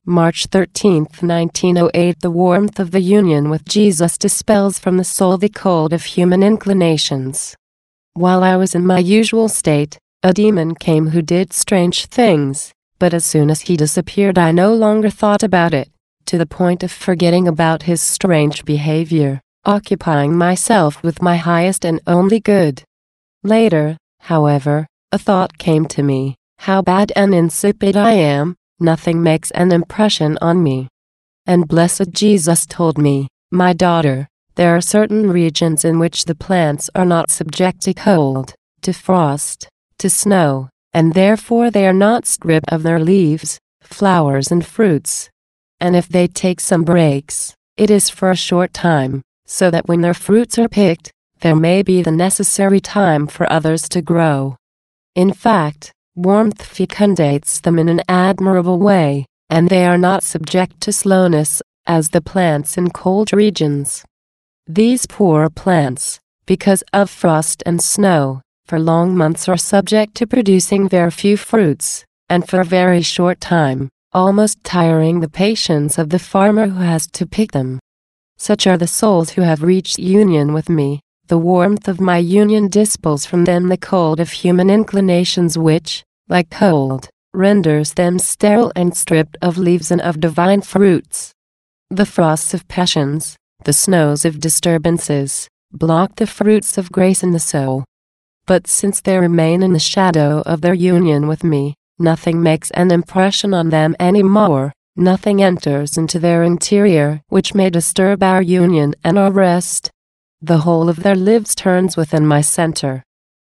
March 13, 1908. The warmth of the union with Jesus dispels from the soul the cold of human inclinations. While I was in my usual state, a demon came who did strange things, but as soon as he disappeared I no longer thought about it, to the point of forgetting about his strange behavior, occupying myself with my highest and only good. Later, however, a thought came to me, how bad and insipid I am. Nothing makes an impression on me. And blessed Jesus told me, my daughter, there are certain regions in which the plants are not subject to cold, to frost, to snow, and therefore they are not stripped of their leaves, flowers and fruits. And if they take some breaks, it is for a short time, so that when their fruits are picked, there may be the necessary time for others to grow. In fact, warmth fecundates them in an admirable way, and they are not subject to slowness, as the plants in cold regions. These poor plants, because of frost and snow, for long months are subject to producing very few fruits, and for a very short time, almost tiring the patience of the farmer who has to pick them. Such are the souls who have reached union with me. The warmth of my union dispels from them the cold of human inclinations which, like cold, renders them sterile and stripped of leaves and of divine fruits. The frosts of passions, the snows of disturbances, block the fruits of grace in the soul. But since they remain in the shadow of their union with me, nothing makes an impression on them any more, nothing enters into their interior which may disturb our union and our rest. The whole of their lives turns within my center.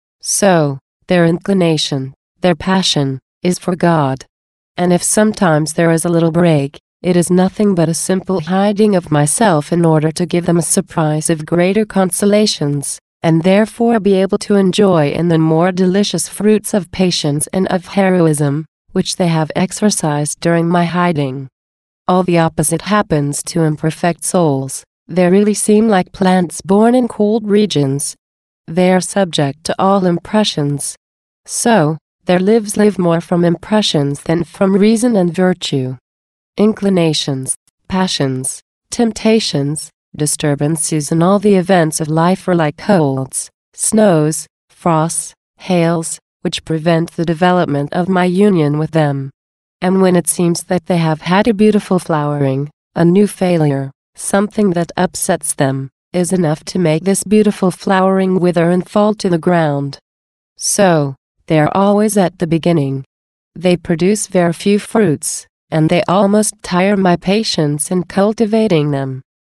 So, their inclination, their passion, is for God. And if sometimes there is a little break, it is nothing but a simple hiding of myself in order to give them a surprise of greater consolations, and therefore be able to enjoy in the more delicious fruits of patience and of heroism, which they have exercised during my hiding. All the opposite happens to imperfect souls. They really seem like plants born in cold regions. They are subject to all impressions. So, their lives live more from impressions than from reason and virtue. Inclinations, passions, temptations, disturbances and all the events of life are like colds, snows, frosts, hails, which prevent the development of my union with them. And when it seems that they have had a beautiful flowering, a new failure, something that upsets them, is enough to make this beautiful flowering wither and fall to the ground. So, they are always at the beginning. They produce very few fruits, and they almost tire my patience in cultivating them.